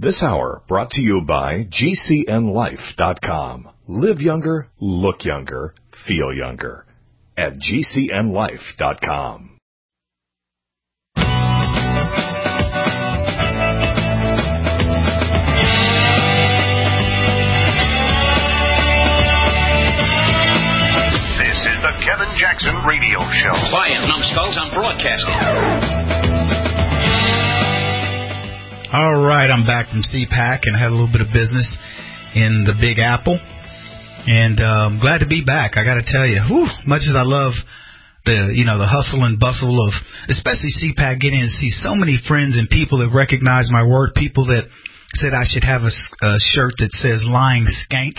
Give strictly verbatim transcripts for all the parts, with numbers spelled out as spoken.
This hour brought to you by G C N life dot com. Live younger, look younger, feel younger. At G C N life dot com. This is the Kevin Jackson Radio Show. Quiet, numbskulls, I'm broadcasting. All right, I'm back from C PAC and had a little bit of business in the Big Apple. And uh, I'm glad to be back. I got to tell you, whew, much as I love the, you know, the hustle and bustle of, especially C PAC, getting to see so many friends and people that recognize my work, people that said I should have a, a shirt that says lying skank,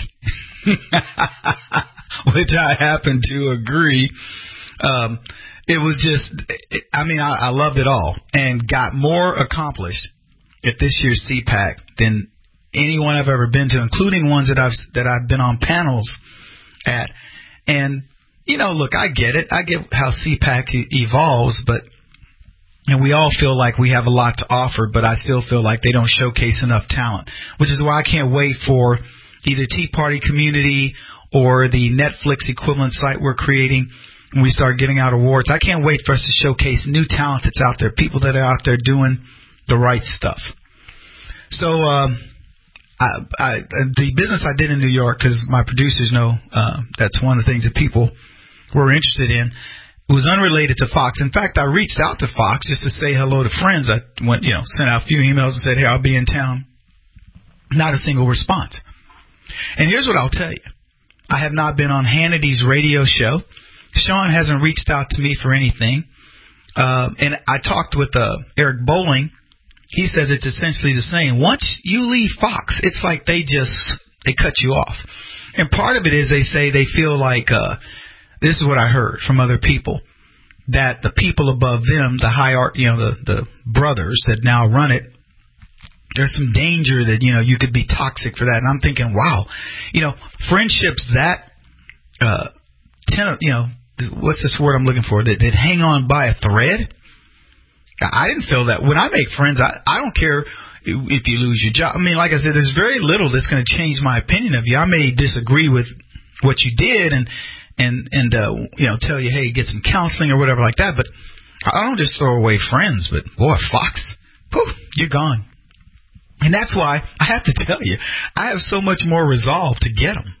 which I happen to agree. Um, it was just, I mean, I, I loved it all and got more accomplished at this year's C PAC than anyone I've ever been to, including ones that I've that I've been on panels at. And, you know, look, I get it. I get how C PAC evolves, but and we all feel like we have a lot to offer, but I still feel like they don't showcase enough talent, which is why I can't wait for either Tea Party Community or the Netflix equivalent site we're creating when we start giving out awards. I can't wait for us to showcase new talent that's out there, people that are out there doing the right stuff. So um, I, I, the business I did in New York, because my producers know uh, that's one of the things that people were interested in, it was unrelated to Fox. In fact, I reached out to Fox just to say hello to friends. I went, you know, sent out a few emails and said, hey, I'll be in town. Not a single response. And here's what I'll tell you. I have not been on Hannity's radio show. Sean hasn't reached out to me for anything. Uh, and I talked with uh, Eric Bowling. He says it's essentially the same. Once you leave Fox, it's like they just, they cut you off. And part of it is they say they feel like, uh, this is what I heard from other people, that the people above them, the higher, you know, the, the brothers that now run it, there's some danger that, you know, you could be toxic for that. And I'm thinking, wow, you know, friendships that, uh, ten, you know, what's this word I'm looking for, that, that hang on by a thread. I didn't feel that. When I make friends, I, I don't care if you lose your job. I mean, like I said, there's very little that's going to change my opinion of you. I may disagree with what you did and, and, and uh, you know, tell you, hey, get some counseling or whatever like that. But I don't just throw away friends. But, boy, Fox, poof, you're gone. And that's why I have to tell you, I have so much more resolve to get them.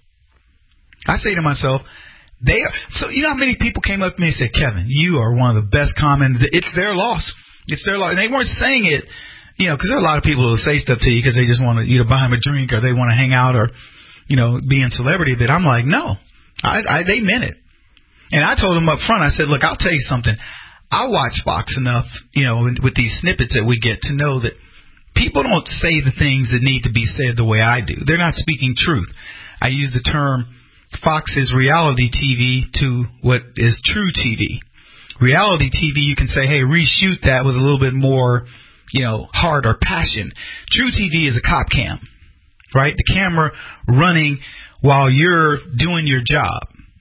I say to myself, they are, so you know how many people came up to me and said, Kevin, you are one of the best comments. It's their loss. It's their loss. And they weren't saying it, you know, because there are a lot of people who will say stuff to you because they just want to, you to buy them a drink or they want to hang out or, you know, be in celebrity. But I'm like, no, I, I, they meant it. And I told them up front, I said, look, I'll tell you something. I watch Fox enough, you know, with these snippets that we get to know that people don't say the things that need to be said the way I do. They're not speaking truth. I use the term Fox is reality T V to what is true T V. Reality T V, you can say, hey, reshoot that with a little bit more, you know, heart or passion. True T V is a cop cam, right? The camera running while you're doing your job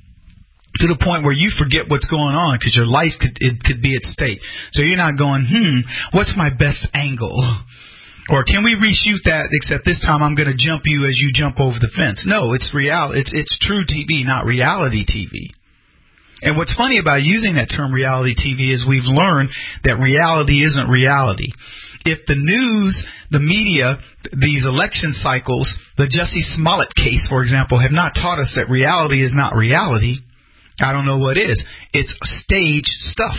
to the point where you forget what's going on because your life could, it could be at stake. So you're not going, hmm, what's my best angle? Or can we reshoot that, except this time I'm going to jump you as you jump over the fence? No, it's real. It's it's true T V, not reality T V. And what's funny about using that term reality T V is we've learned that reality isn't reality. If the news, the media, these election cycles, the Jussie Smollett case, for example, have not taught us that reality is not reality, I don't know what is. It's stage stuff.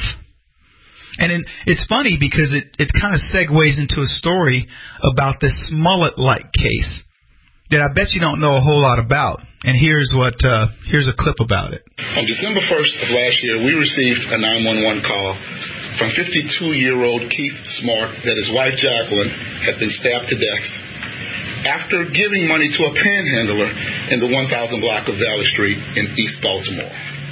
And in, it's funny because it, it kind of segues into a story about this Smollett-like case that I bet you don't know a whole lot about. And here's what uh, here's a clip about it. On December first of last year, we received a nine one one call from fifty-two-year-old Keith Smart that his wife Jacqueline had been stabbed to death after giving money to a panhandler in the one thousand block of Valley Street in East Baltimore.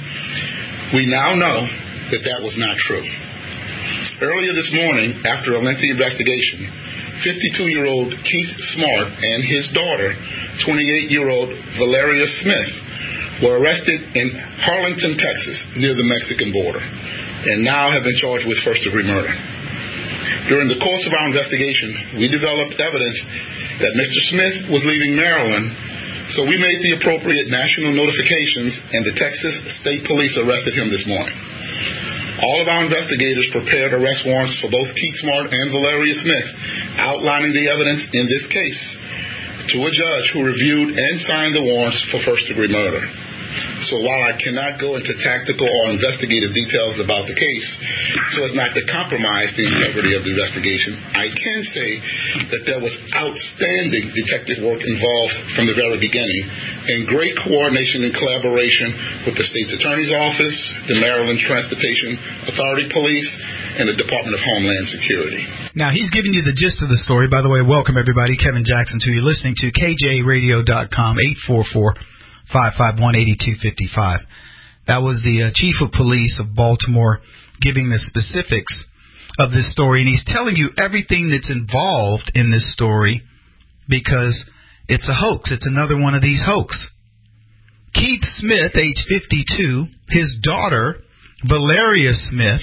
We now know that that was not true. Earlier this morning, after a lengthy investigation, fifty-two-year-old Keith Smart and his daughter, twenty-eight-year-old Valeria Smith, were arrested in Harlington, Texas, near the Mexican border, and now have been charged with first-degree murder. During the course of our investigation, we developed evidence that Mister Smith was leaving Maryland, so we made the appropriate national notifications, and the Texas State Police arrested him this morning. All of our investigators prepared arrest warrants for both Keith Smart and Valeria Smith, outlining the evidence in this case to a judge who reviewed and signed the warrants for first-degree murder. So while I cannot go into tactical or investigative details about the case so as not to compromise the integrity of the investigation, I can say that there was outstanding detective work involved from the very beginning and great coordination and collaboration with the State's Attorney's Office, the Maryland Transportation Authority Police, and the Department of Homeland Security. Now, he's giving you the gist of the story. By the way, welcome everybody. Kevin Jackson to you, listening to K J radio dot com, eight four four, five five one, eight two five five. That was the uh, chief of police of Baltimore giving the specifics of this story, and he's telling you everything that's involved in this story because it's a hoax. It's another one of these hoax. Keith Smith, age fifty-two, his daughter, Valeria Smith,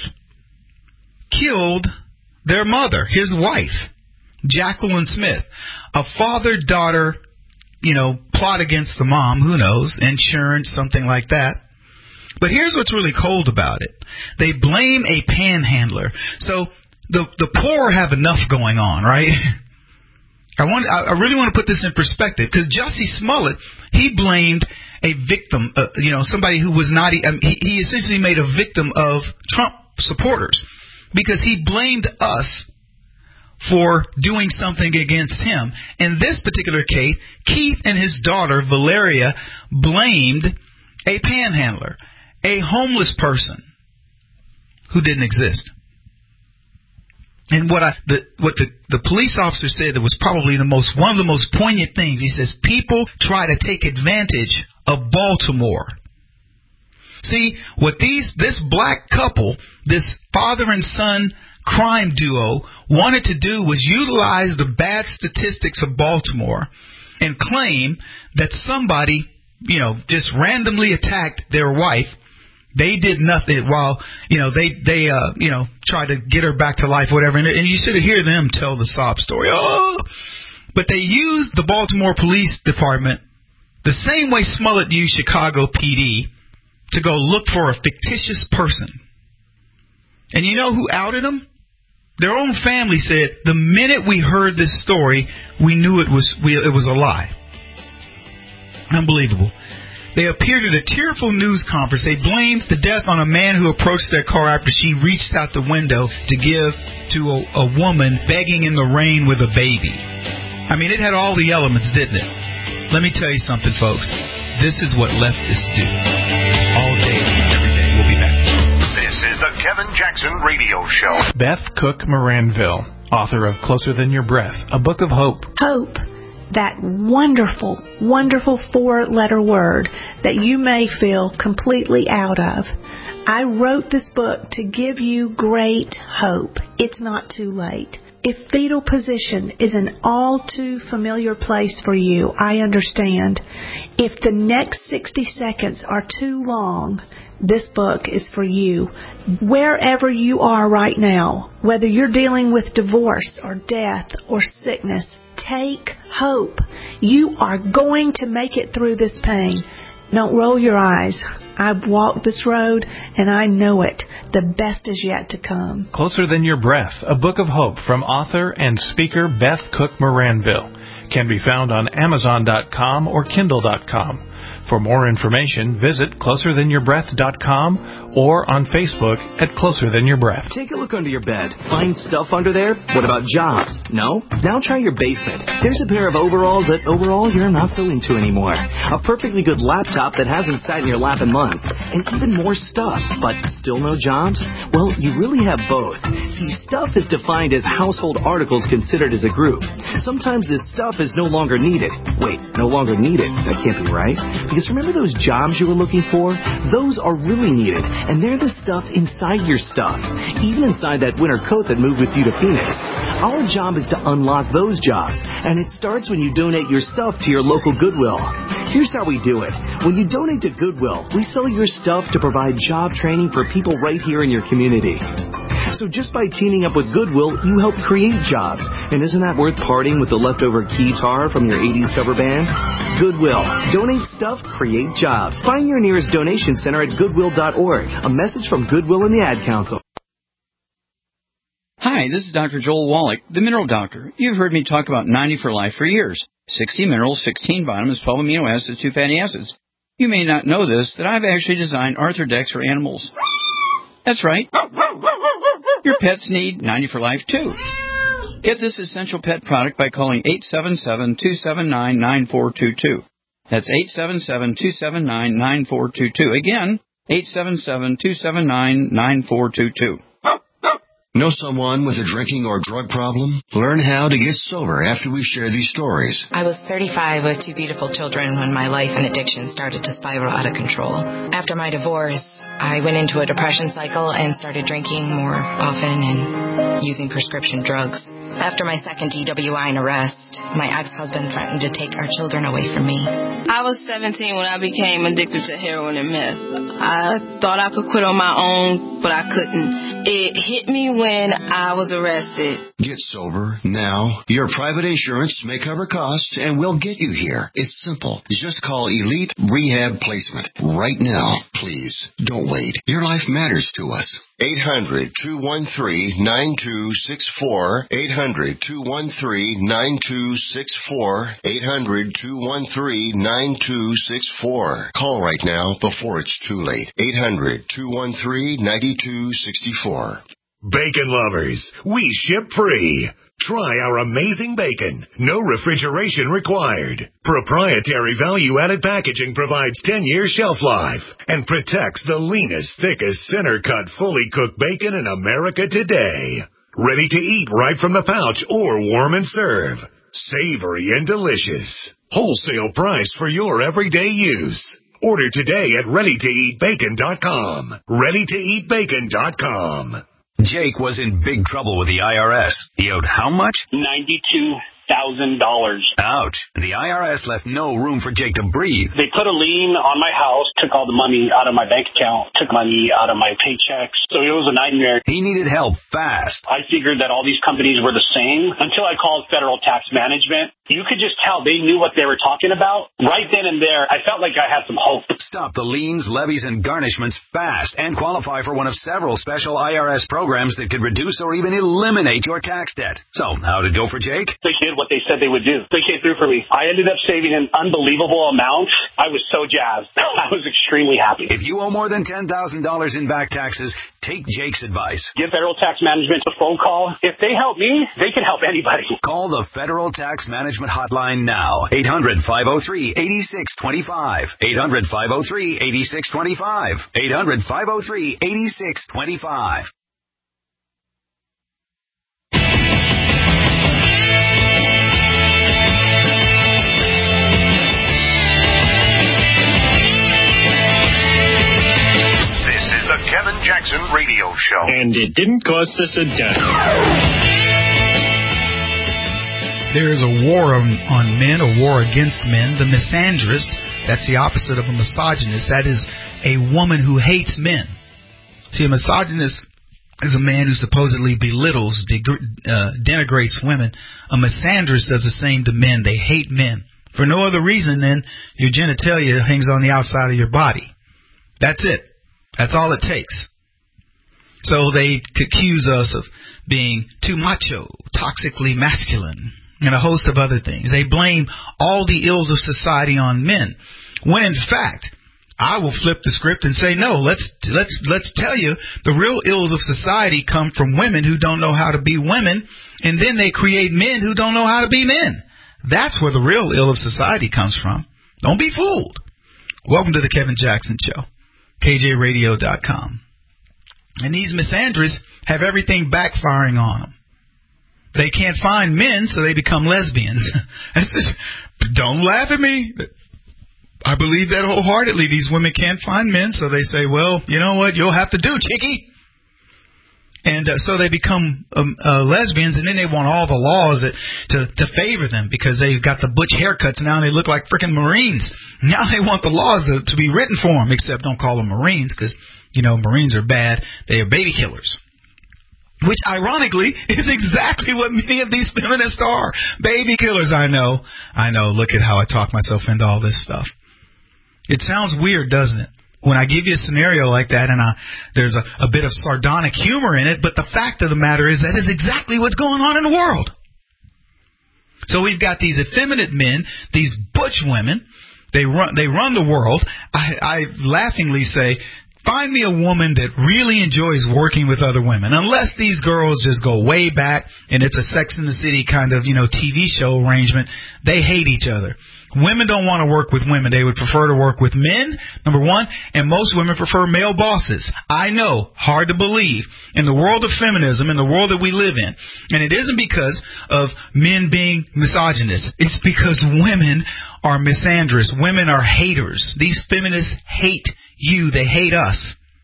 killed their mother, his wife, Jacqueline Smith. A father-daughter, you know, plot against the mom, who knows, insurance, something like that. But here's what's really cold about it. They blame a panhandler. So the the poor have enough going on, right? I want I really want to put this in perspective because Jussie Smollett, he blamed a victim, uh, you know, somebody who was not, um, he, he essentially made a victim of Trump supporters because he blamed us for doing something against him. In this particular case, Keith and his daughter, Valeria, blamed a panhandler, a homeless person who didn't exist. And what I, the, what the, the police officer said that was probably the most, one of the most poignant things, he says, people try to take advantage of Baltimore. See, what these, this black couple, this father and son crime duo wanted to do was utilize the bad statistics of Baltimore and claim that somebody, you know, just randomly attacked their wife. They did nothing while, you know, they, they, uh, you know, tried to get her back to life, whatever. And, and you should hear them tell the sob story. Oh, but they used the Baltimore Police Department the same way Smollett used Chicago P D to go look for a fictitious person. And you know who outed them? Their own family said, the minute we heard this story, we knew it was we, it was a lie. Unbelievable. They appeared at a tearful news conference. They blamed the death on a man who approached their car after she reached out the window to give to a, a woman begging in the rain with a baby. I mean, it had all the elements, didn't it? Let me tell you something, folks. This is what leftists do. All day, every day. We'll be back. This is the Kevin Jackson Radio Show. Beth Cook Moranville, author of Closer Than Your Breath, a book of hope. Hope. That wonderful, wonderful four-letter word that you may feel completely out of. I wrote this book to give you great hope. It's not too late. If fetal position is an all too familiar place for you, I understand. If the next sixty seconds are too long, this book is for you. Wherever you are right now, whether you're dealing with divorce or death or sickness, take hope. You are going to make it through this pain. Don't roll your eyes. I've walked this road, and I know it. The best is yet to come. Closer Than Your Breath, a book of hope from author and speaker Beth Cook Moranville. Can be found on Amazon dot com or Kindle dot com. For more information, visit closer than your breath dot com or on Facebook at Closer Than Your Breath. Take a look under your bed. Find stuff under there? What about jobs? No? Now try your basement. There's a pair of overalls that overall you're not so into anymore. A perfectly good laptop that hasn't sat in your lap in months. And even more stuff. But still no jobs? Well, you really have both. See, stuff is defined as household articles considered as a group. Sometimes this stuff is no longer needed. Wait, no longer needed? That can't be right. Because remember those jobs you were looking for? Those are really needed, and they're the stuff inside your stuff, even inside that winter coat that moved with you to Phoenix. Our job is to unlock those jobs, and it starts when you donate your stuff to your local Goodwill. Here's how we do it. When you donate to Goodwill, we sell your stuff to provide job training for people right here in your community. So just by teaming up with Goodwill, you help create jobs. And isn't that worth parting with the leftover guitar from your eighties cover band? Goodwill. Donate stuff, create jobs. Find your nearest donation center at goodwill dot org. A message from Goodwill and the Ad Council. Hi, this is Doctor Joel Wallach, the Mineral Doctor. You've heard me talk about ninety for Life for years. sixty minerals, sixteen vitamins, twelve amino acids, two fatty acids. You may not know this, that I've actually designed Arthrodex for animals. That's right. Your pets need ninety for Life, too. Get this essential pet product by calling eight seven seven, two seven nine, nine four two two. That's eight seven seven, two seven nine, nine four two two. Again, eight seven seven, two seven nine, nine four two two. Know someone with a drinking or drug problem? Learn how to get sober after we share these stories. I was thirty-five with two beautiful children when my life and addiction started to spiral out of control. After my divorce, I went into a depression cycle and started drinking more often and using prescription drugs. After my second D W I and arrest, my ex-husband threatened to take our children away from me. I was seventeen when I became addicted to heroin and meth. I thought I could quit on my own, but I couldn't. It hit me when I was arrested. Get sober now. Your private insurance may cover costs and we'll get you here. It's simple. Just call Elite Rehab Placement right now. Please, don't wait. Your life matters to us. eight hundred, two one three, nine two six four. eight hundred, two one three, nine two six four. eight hundred, two one three, nine two six four. Call right now before it's too late. eight hundred, two one three, nine two six four. Bacon lovers, we ship free. Try our amazing bacon. No refrigeration required. Proprietary value-added packaging provides ten years shelf life and protects the leanest, thickest, center-cut, fully cooked bacon in America today. Ready to eat right from the pouch or warm and serve. Savory and delicious. Wholesale price for your everyday use. Order today at ready to eat bacon dot com. ready to eat bacon dot com. Jake was in big trouble with the I R S. He owed how much? ninety-two thousand dollars. Ouch. The I R S left no room for Jake to breathe. They put a lien on my house, took all the money out of my bank account, took money out of my paychecks. So it was a nightmare. He needed help fast. I figured that all these companies were the same until I called Federal Tax Management. You could just tell they knew what they were talking about. Right then and there, I felt like I had some hope. Stop the liens, levies, and garnishments fast and qualify for one of several special I R S programs that could reduce or even eliminate your tax debt. So, how'd it go for Jake? They did what they said they would do. They came through for me. I ended up saving an unbelievable amount. I was so jazzed. I was extremely happy. If you owe more than ten thousand dollars in back taxes, take Jake's advice. Give Federal Tax Management a phone call. If they help me, they can help anybody. Call the Federal Tax Management Hotline now. eight hundred, five oh three, eight six two five. eight hundred, five oh three, eight six two five. eight hundred, five oh three, eight six two five. The Kevin Jackson Radio Show. And it didn't cost us a dime. There is a war on, on men, a war against men. The misandrist, that's the opposite of a misogynist. That is a woman who hates men. See, a misogynist is a man who supposedly belittles, deg- uh, denigrates women. A misandrist does the same to men. They hate men. For no other reason than your genitalia hangs on the outside of your body. That's it. That's all it takes. So they accuse us of being too macho, toxically masculine, and a host of other things. They blame all the ills of society on men, when in fact, I will flip the script and say, no, let's let's let's tell you the real ills of society come from women who don't know how to be women, and then they create men who don't know how to be men. That's where the real ill of society comes from. Don't be fooled. Welcome to the Kevin Jackson Show. K J radio dot com. And these misandrists have everything backfiring on them. They can't find men, so they become lesbians. That's just, don't laugh at me. I believe that wholeheartedly. These women can't find men, so they say, well, you know what, you'll have to do, chickie. And uh, so they become um, uh, lesbians, and then they want all the laws that, to, to favor them because they've got the butch haircuts now and they look like freaking Marines. Now they want the laws to, to be written for them, except don't call them Marines because, you know, Marines are bad. They are baby killers. Which, ironically, is exactly what many of these feminists are. Baby killers, I know. I know. Look at how I talk myself into all this stuff. It sounds weird, doesn't it? When I give you a scenario like that and I, there's a, a bit of sardonic humor in it, but the fact of the matter is that is exactly what's going on in the world. So we've got these effeminate men, these butch women. They run, they run the world. I, I laughingly say, find me a woman that really enjoys working with other women. Unless these girls just go way back and it's a Sex and the City kind of, you know, T V show arrangement, they hate each other. Women don't want to work with women. They would prefer to work with men, number one, and most women prefer male bosses. I know, hard to believe, in the world of feminism, in the world that we live in. And it isn't because of men being misogynist. It's because women are misandrous. Women are haters. These feminists hate you. They hate us.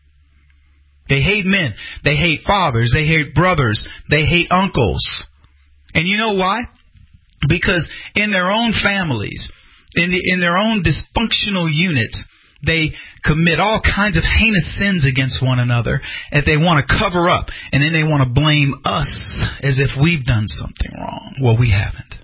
They hate men. They hate fathers. They hate brothers. They hate uncles. And you know why? Because in their own families, in the, in their own dysfunctional units, they commit all kinds of heinous sins against one another that they want to cover up. And then they want to blame us as if we've done something wrong. Well, we haven't.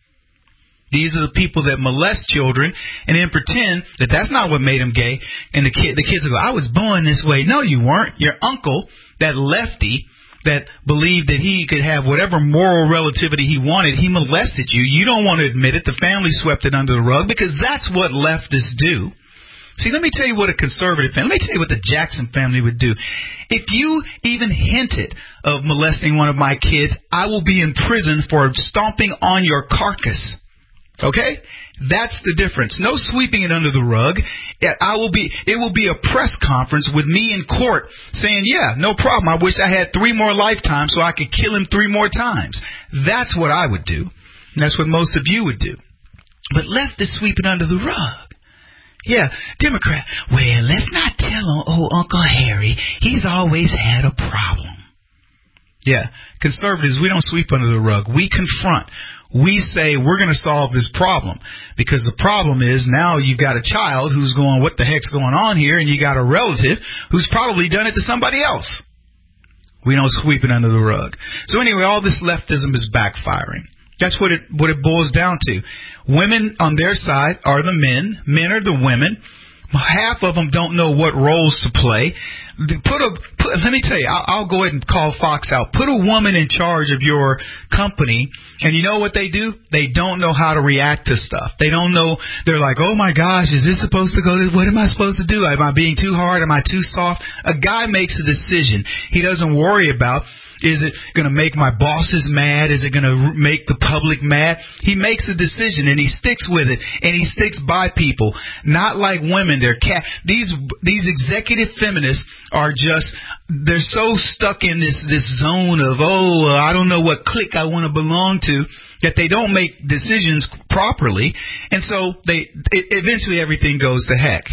These are the people that molest children and then pretend that that's not what made them gay. And the kid, the kids will go, I was born this way. No, you weren't. Your uncle, that lefty that believed that he could have whatever moral relativity he wanted, he molested you. You don't want to admit it. The family swept it under the rug because that's what leftists do. See, let me tell you what a conservative family, let me tell you what the Jackson family would do. If you even hinted of molesting one of my kids, I will be in prison for stomping on your carcass. Okay? That's the difference. No sweeping it under the rug. I will be, it will be a press conference with me in court saying, yeah, no problem. I wish I had three more lifetimes so I could kill him three more times. That's what I would do. And that's what most of you would do. But leftists sweep it under the rug. Yeah, Democrat. Well, let's not tell old Uncle Harry. He's always had a problem. Yeah, conservatives, we don't sweep under the rug. We confront. We say we're going to solve this problem because the problem is now you've got a child who's going, what the heck's going on here? And you got a relative who's probably done it to somebody else. We don't sweep it under the rug. So anyway, all this leftism is backfiring. That's what it, what it boils down to. Women on their side are the men. Men are the women. Half of them don't know what roles to play. Put a, put, let me tell you, I'll, I'll go ahead and call Fox out. Put a woman in charge of your company, and you know what they do? They don't know how to react to stuff. They don't know. They're like, oh my gosh, is this supposed to go to, what am I supposed to do? Am I being too hard? Am I too soft? A guy makes a decision. He doesn't worry about, is it going to make my bosses mad? Is it going to make the public mad? He makes a decision and he sticks with it, and he sticks by people. Not like women. They're cat. These these executive feminists are just, they're so stuck in this this zone of, oh, I don't know what clique I want to belong to, that they don't make decisions properly, and so they it, eventually everything goes to heck.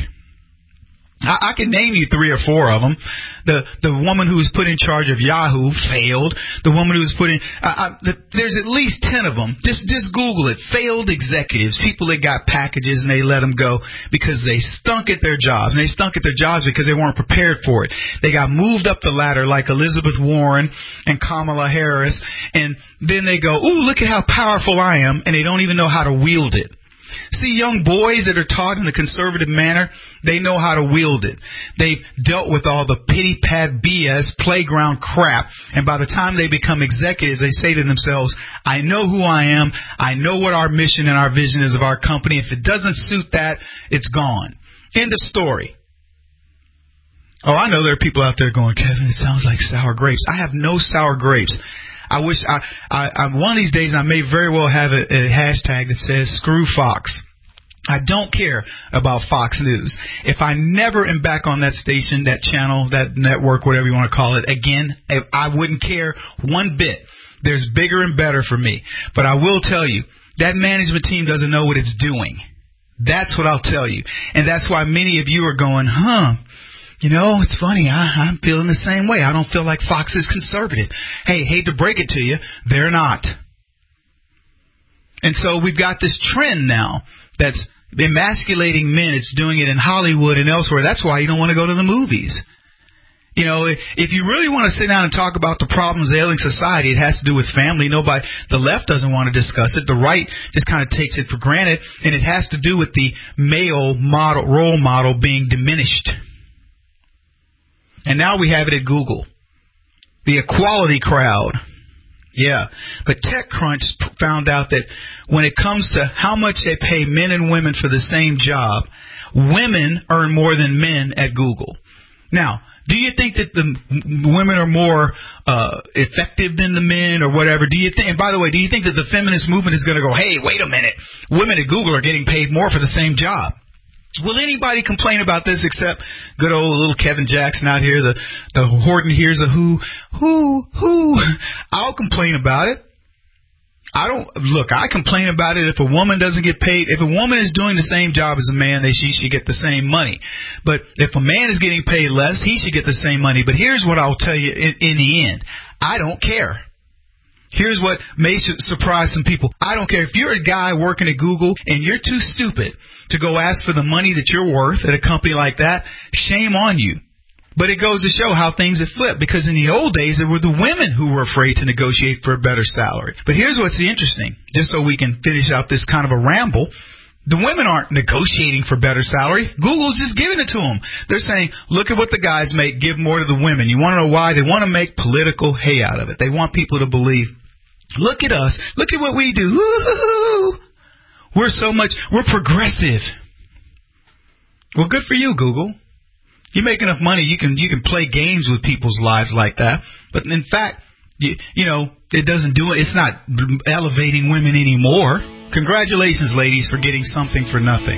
I, I can name you three or four of them. The the woman who was put in charge of Yahoo failed. The woman who was put in, uh, uh, the, there's at least ten of them. Just just Google it. Failed executives, people that got packages and they let them go because they stunk at their jobs. And they stunk at their jobs because they weren't prepared for it. They got moved up the ladder like Elizabeth Warren and Kamala Harris, and then they go, ooh, look at how powerful I am, and they don't even know how to wield it. See, young boys that are taught in a conservative manner, they know how to wield it. They've dealt with all the pity-pat B S, playground crap, and by the time they become executives, they say to themselves, I know who I am, I know what our mission and our vision is of our company. If it doesn't suit that, it's gone. End of story. Oh, I know there are people out there going, Kevin, it sounds like sour grapes. I have no sour grapes. I wish I, I, I one of these days I may very well have a, a hashtag that says screw Fox. I don't care about Fox News. If I never am back on that station, that channel, that network, whatever you want to call it, again, I wouldn't care one bit. There's bigger and better for me. But I will tell you, that management team doesn't know what it's doing. That's what I'll tell you. And that's why many of you are going, huh, you know, it's funny, I, I'm feeling the same way. I don't feel like Fox is conservative. Hey, hate to break it to you, they're not. And so we've got this trend now that's emasculating men. It's doing it in Hollywood and elsewhere. That's why you don't want to go to the movies. You know, if you really want to sit down and talk about the problems ailing society, it has to do with family. Nobody, the left doesn't want to discuss it. The right just kind of takes it for granted, and it has to do with the male model, role model being diminished. And now we have it at Google. The equality crowd. Yeah. But TechCrunch found out that when it comes to how much they pay men and women for the same job, women earn more than men at Google. Now, do you think that the women are more uh, effective than the men or whatever? Do you think? And by the way, do you think that the feminist movement is going to go, hey, wait a minute, women at Google are getting paid more for the same job? Will anybody complain about this except good old little Kevin Jackson out here, the the Horton hears a who, who, who? I'll complain about it. I don't look. I complain about it if a woman doesn't get paid. If a woman is doing the same job as a man, then she should get the same money. But if a man is getting paid less, he should get the same money. But here's what I'll tell you in, in the end. I don't care. Here's what may surprise some people. I don't care if you're a guy working at Google and you're too stupid to go ask for the money that you're worth at a company like that. Shame on you. But it goes to show how things have flipped, because in the old days, it were the women who were afraid to negotiate for a better salary. But here's what's interesting, just so we can finish out this kind of a ramble. The women aren't negotiating for better salary. Google's just giving it to them. They're saying, look at what the guys make, give more to the women. You want to know why? They want to make political hay out of it. They want people to believe, look at us, look at what we do. Woo-hoo-hoo. We're so much, we're progressive. Well, good for you, Google. You make enough money, you can you can play games with people's lives like that. But in fact, you, you know, it doesn't do it. It's not elevating women anymore. Congratulations, ladies, for getting something for nothing.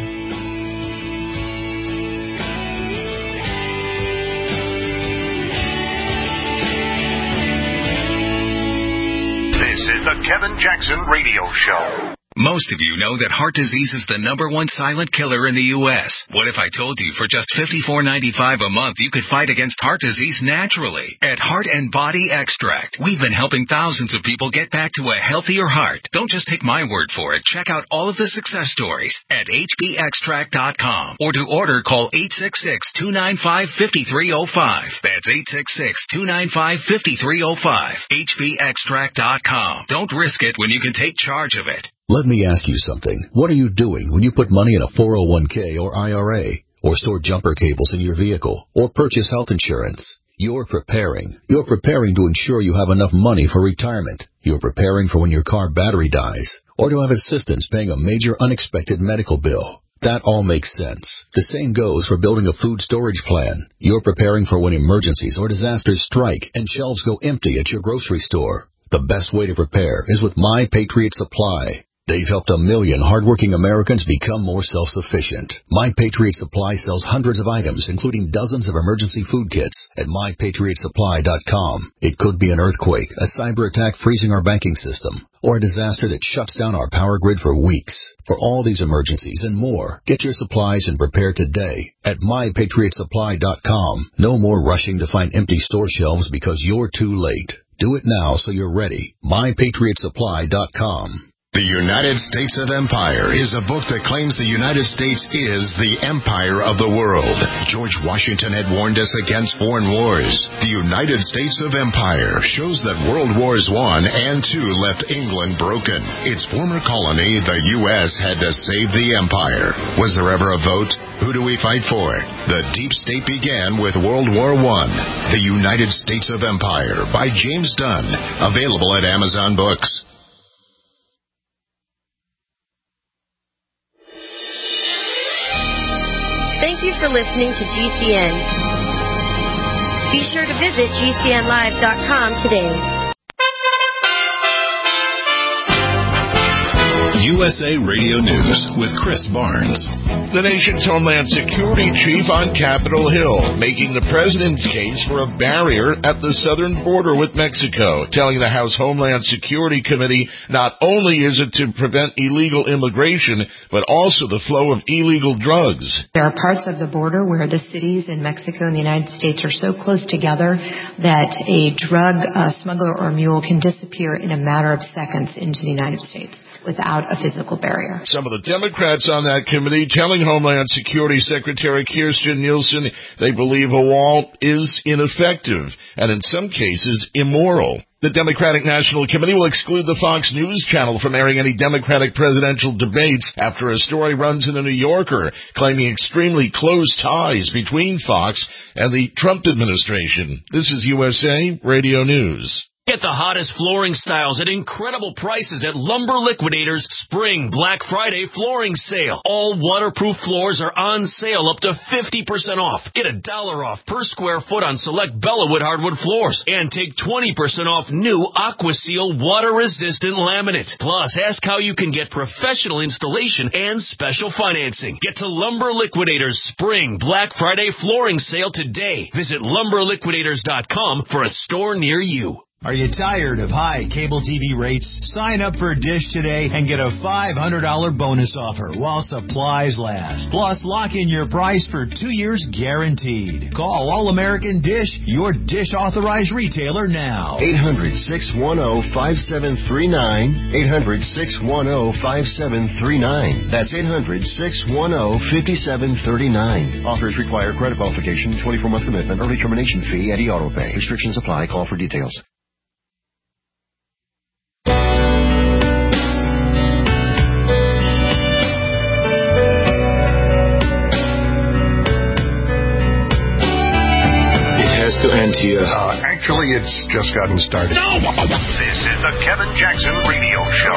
This is the Kevin Jackson Radio Show. Most of you know that heart disease is the number one silent killer in the U S What if I told you for just fifty-four ninety-five a month you could fight against heart disease naturally? At Heart and Body Extract, we've been helping thousands of people get back to a healthier heart. Don't just take my word for it. Check out all of the success stories at H B extract dot com, or to order, call eight six six, two nine five, five three zero five. That's eight six six, two nine five, five three zero five. H B extract dot com. Don't risk it when you can take charge of it. Let me ask you something. What are you doing when you put money in a four oh one k or I R A, or store jumper cables in your vehicle, or purchase health insurance? You're preparing. You're preparing to ensure you have enough money for retirement. You're preparing for when your car battery dies, or to have assistance paying a major unexpected medical bill. That all makes sense. The same goes for building a food storage plan. You're preparing for when emergencies or disasters strike and shelves go empty at your grocery store. The best way to prepare is with My Patriot Supply. They've helped a million hardworking Americans become more self-sufficient. My Patriot Supply sells hundreds of items, including dozens of emergency food kits, at my patriot supply dot com. It could be an earthquake, a cyber attack freezing our banking system, or a disaster that shuts down our power grid for weeks. For all these emergencies and more, get your supplies and prepare today at my patriot supply dot com. No more rushing to find empty store shelves because you're too late. Do it now so you're ready. my patriot supply dot com. The United States of Empire is a book that claims the United States is the empire of the world. George Washington had warned us against foreign wars. The United States of Empire shows that World Wars One and Two left England broken. Its former colony, the U S, had to save the empire. Was there ever a vote? Who do we fight for? The deep state began with World War One. The United States of Empire by James Dunn. Available at Amazon Books. Thank you for listening to G C N. Be sure to visit G C N live dot com today. U S A Radio News with Chris Barnes. The nation's Homeland Security Chief on Capitol Hill, making the president's case for a barrier at the southern border with Mexico, telling the House Homeland Security Committee not only is it to prevent illegal immigration, but also the flow of illegal drugs. There are parts of the border where the cities in Mexico and the United States are so close together that a drug uh, smuggler or mule can disappear in a matter of seconds into the United States. without a physical barrier. Some of the Democrats on that committee telling Homeland Security Secretary Kirstjen Nielsen they believe a wall is ineffective and in some cases immoral. The Democratic National Committee will exclude the Fox News channel from airing any Democratic presidential debates after a story runs in the New Yorker claiming extremely close ties between Fox and the Trump administration. This is U S A Radio News. Get the hottest flooring styles at incredible prices at Lumber Liquidators Spring Black Friday flooring sale. All waterproof floors are on sale up to fifty percent off. Get a dollar off per square foot on select Bellawood hardwood floors. And take twenty percent off new AquaSeal water-resistant laminate. Plus, ask how you can get professional installation and special financing. Get to Lumber Liquidators Spring Black Friday flooring sale today. Visit lumber liquidators dot com for a store near you. Are you tired of high cable T V rates? Sign up for Dish today and get a five hundred dollars bonus offer while supplies last. Plus, lock in your price for two years guaranteed. Call All-American Dish, your Dish authorized retailer now. eight hundred, six one zero, five seven three nine. eight hundred, six one zero, five seven three nine. That's eight hundred, six one zero, five seven three nine. Offers require credit qualification, twenty-four month commitment, early termination fee, and e-auto pay. Restrictions apply. Call for details. Has to end here. Uh, actually, it's just gotten started. No! This is the Kevin Jackson Radio Show.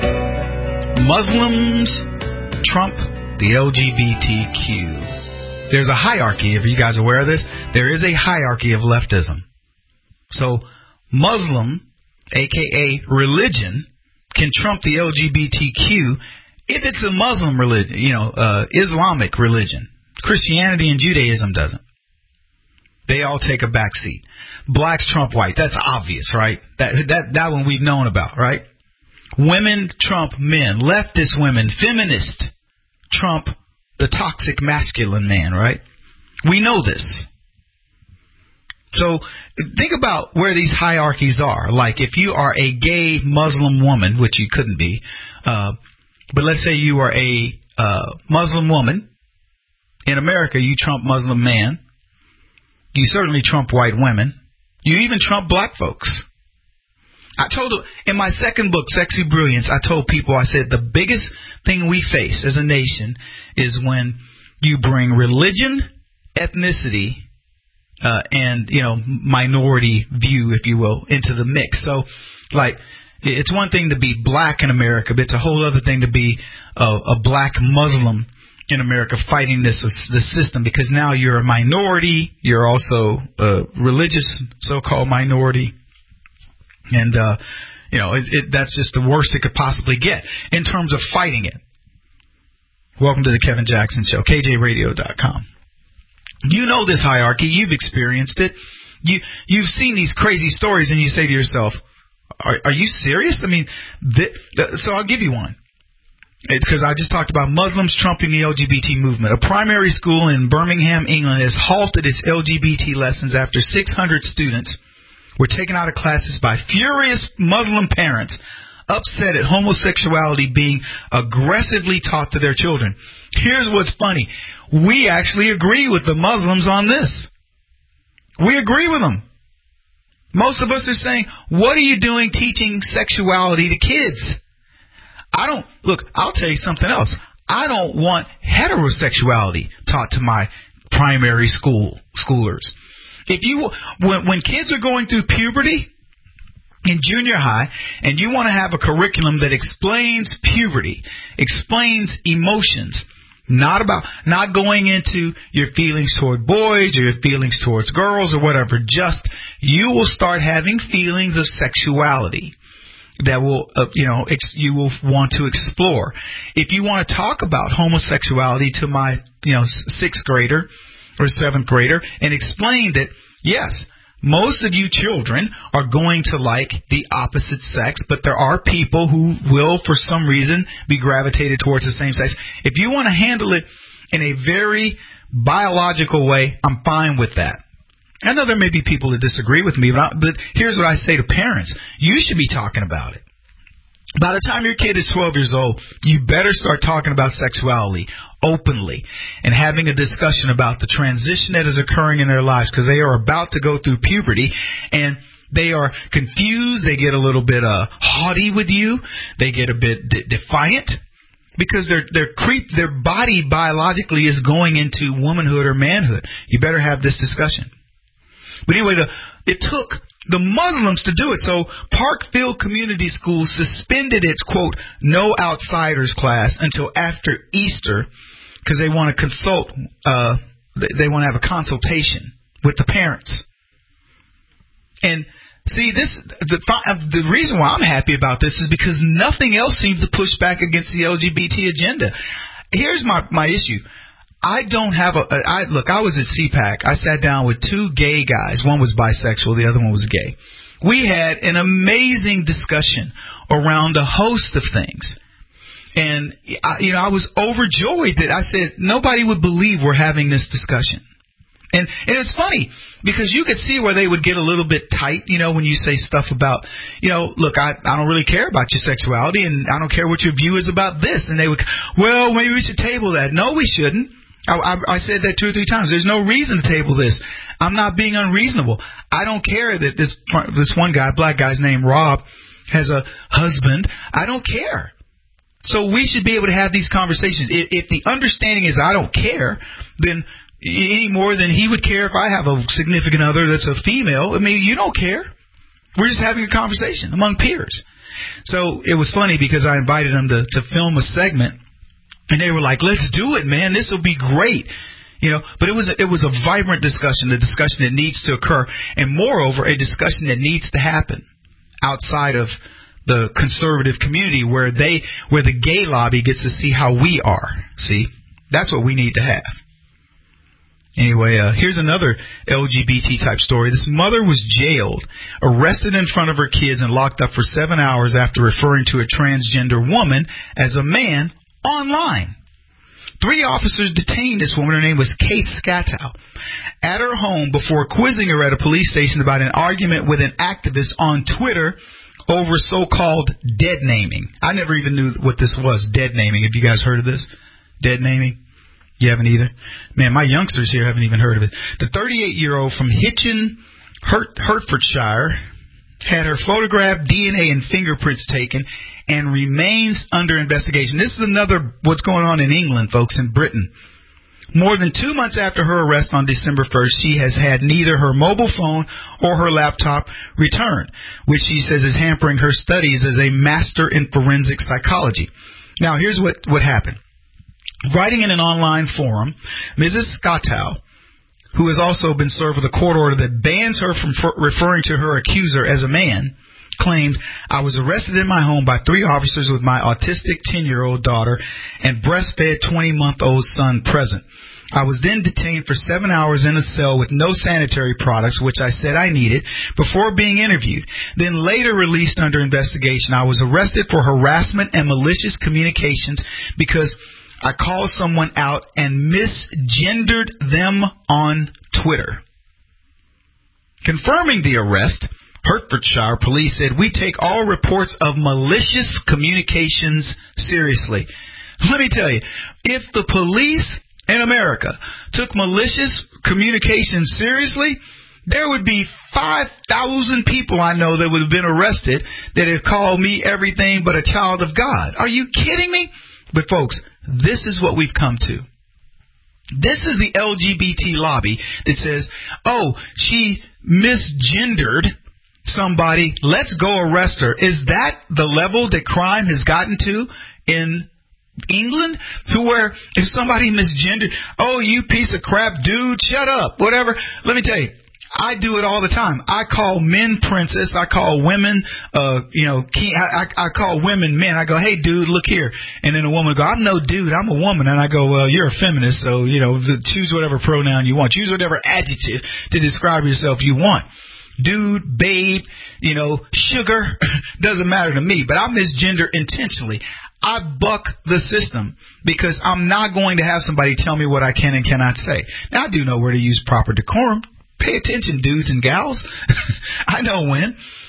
Muslims trump the L G B T Q. There's a hierarchy, if you guys are aware of this. There is a hierarchy of leftism. So, Muslim, a k a religion, can trump the L G B T Q if it's a Muslim religion, you know, uh, Islamic religion. Christianity and Judaism doesn't. They all take a back seat. Blacks trump white. That's obvious, right? That that that one we've known about, right? Women trump men. Leftist women, feminists trump the toxic masculine man, right? We know this. So think about where these hierarchies are. Like if you are a gay Muslim woman, which you couldn't be, uh, but let's say you are a uh, Muslim woman. In America, you trump Muslim man. You certainly trump white women. You even trump black folks. I told in my second book, Sexy Brilliance, I told people, I said, the biggest thing we face as a nation is when you bring religion, ethnicity, uh, and, you know, minority view, if you will, into the mix. So, like, it's one thing to be black in America, but it's a whole other thing to be a, a black Muslim in America fighting this this system, because now you're a minority, you're also a religious so-called minority, and uh, you know it, it, that's just the worst it could possibly get in terms of fighting it. Welcome to the Kevin Jackson Show, K J radio dot com. You know this hierarchy, you've experienced it, you you've seen these crazy stories, and you say to yourself, "Are, are you serious?" I mean, th- th- so I'll give you one. Because I just talked about Muslims trumping the L G B T movement. A primary school in Birmingham, England, has halted its L G B T lessons after six hundred students were taken out of classes by furious Muslim parents, upset at homosexuality being aggressively taught to their children. Here's what's funny. We actually agree with the Muslims on this. We agree with them. Most of us are saying, what are you doing teaching sexuality to kids? I don't, look, I'll tell you something else. I don't want heterosexuality taught to my primary school schoolers. If you, when, when kids are going through puberty in junior high, and you want to have a curriculum that explains puberty, explains emotions, not about, not going into your feelings toward boys or your feelings towards girls or whatever, just you will start having feelings of sexuality that will, uh, you know, ex- you will want to explore. If you want to talk about homosexuality to my, you know, sixth grader or seventh grader and explain that, yes, most of you children are going to like the opposite sex, but there are people who will, for some reason, be gravitated towards the same sex. If you want to handle it in a very biological way, I'm fine with that. I know there may be people that disagree with me, but, I, but here's what I say to parents. You should be talking about it. By the time your kid is twelve years old, you better start talking about sexuality openly and having a discussion about the transition that is occurring in their lives, because they are about to go through puberty and they are confused. They get a little bit uh, haughty with you. They get a bit de- defiant because their their creep their body biologically is going into womanhood or manhood. You better have this discussion. But anyway, the it took the Muslims to do it. So Parkfield Community School suspended its, quote, no outsiders class until after Easter because they want to consult, uh, they want to have a consultation with the parents. And see, this the the reason why I'm happy about this is because nothing else seems to push back against the L G B T agenda. Here's my, my issue. I don't have a, I, look, I was at C PAC. I sat down with two gay guys. One was bisexual. The other one was gay. We had an amazing discussion around a host of things. And, I, you know, I was overjoyed that I said nobody would believe we're having this discussion. And, and it's funny because you could see where they would get a little bit tight, you know, when you say stuff about, you know, look, I, I don't really care about your sexuality and I don't care what your view is about this. And they would, well, maybe we should table that. No, we shouldn't. I, I, I said that two or three times. There's no reason to table this. I'm not being unreasonable. I don't care that this this one guy, black guy's named Rob, has a husband. I don't care. So we should be able to have these conversations. If, if the understanding is I don't care, then any more than he would care if I have a significant other that's a female. I mean, you don't care. We're just having a conversation among peers. So it was funny because I invited them to, to film a segment. And they were like, let's do it, man. This will be great. You know, but it was a, it was a vibrant discussion, a discussion that needs to occur. And moreover, a discussion that needs to happen outside of the conservative community where they, where the gay lobby gets to see how we are. See, that's what we need to have. Anyway, uh, here's another L G B T type story. This mother was jailed, arrested in front of her kids, and locked up for seven hours after referring to a transgender woman as a man online. Three officers detained this woman. Her name was Kate Scatow at her home before quizzing her at a police station about an argument with an activist on Twitter over so-called dead naming. I never even knew what this was, dead naming. Have you guys heard of this? Dead naming? You haven't either? Man, my youngsters here haven't even heard of it. The thirty-eight-year-old from Hitchin, Hert- Hertfordshire, had her photograph, D N A, and fingerprints taken and remains under investigation. This is another what's going on in England, folks, in Britain. More than two months after her arrest on December first, she has had neither her mobile phone or her laptop returned, which she says is hampering her studies as a master in forensic psychology. Now, here's what, what happened. Writing in an online forum, Missus Scatow, who has also been served with a court order that bans her from f- referring to her accuser as a man, claimed, I was arrested in my home by three officers with my autistic ten-year-old daughter and breastfed twenty-month-old son present. I was then detained for seven hours in a cell with no sanitary products, which I said I needed, before being interviewed. Then later released under investigation. I was arrested for harassment and malicious communications because I called someone out and misgendered them on Twitter. Confirming the arrest, Hertfordshire police said, we take all reports of malicious communications seriously. Let me tell you, if the police in America took malicious communications seriously, there would be five thousand people I know that would have been arrested that have called me everything but a child of God. Are you kidding me? But folks, this is what we've come to. This is the L G B T lobby that says, oh, she misgendered somebody, let's go arrest her. Is that the level that crime has gotten to in England? To where if somebody misgendered, oh, you piece of crap dude, shut up, whatever. Let me tell you, I do it all the time. I call men princess. I call women, uh, you know, king, I, I, I call women men. I go, hey, dude, look here. And then a woman will go, I'm no dude, I'm a woman. And I go, well, you're a feminist, so, you know, choose whatever pronoun you want. Choose whatever adjective to describe yourself you want. Dude, babe, you know, sugar, doesn't matter to me. But I misgender intentionally. I buck the system because I'm not going to have somebody tell me what I can and cannot say. Now, I do know where to use proper decorum. Pay attention, dudes and gals. I know when.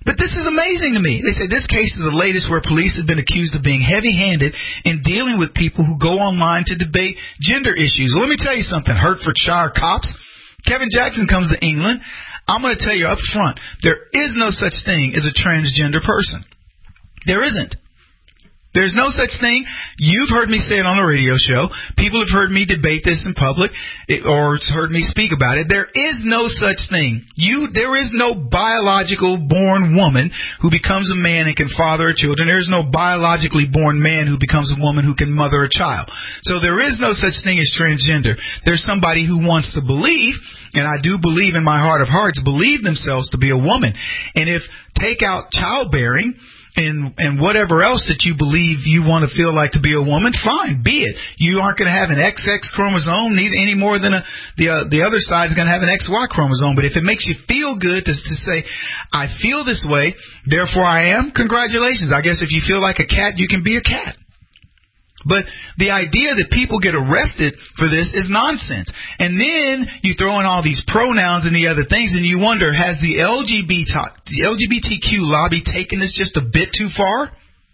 But this is amazing to me. They say this case is the latest where police have been accused of being heavy-handed in dealing with people who go online to debate gender issues. Well, let me tell you something. Hertfordshire cops. Kevin Jackson comes to England. I'm going to tell you up front, there is no such thing as a transgender person. There isn't. There's no such thing. You've heard me say it on the radio show. People have heard me debate this in public or heard me speak about it. There is no such thing. You, there is no biological born woman who becomes a man and can father children. There is no biologically born man who becomes a woman who can mother a child. So there is no such thing as transgender. There's somebody who wants to believe, and I do believe in my heart of hearts, believe themselves to be a woman. And if take out childbearing, And and whatever else that you believe you want to feel like to be a woman, fine, be it. You aren't going to have an X X chromosome neither, any more than a, the uh, the other side is going to have an X Y chromosome. But if it makes you feel good to, to say, I feel this way, therefore I am, congratulations. I guess if you feel like a cat, you can be a cat. But the idea that people get arrested for this is nonsense. And then you throw in all these pronouns and the other things, and you wonder, has the L G B T, the L G B T Q lobby taken this just a bit too far?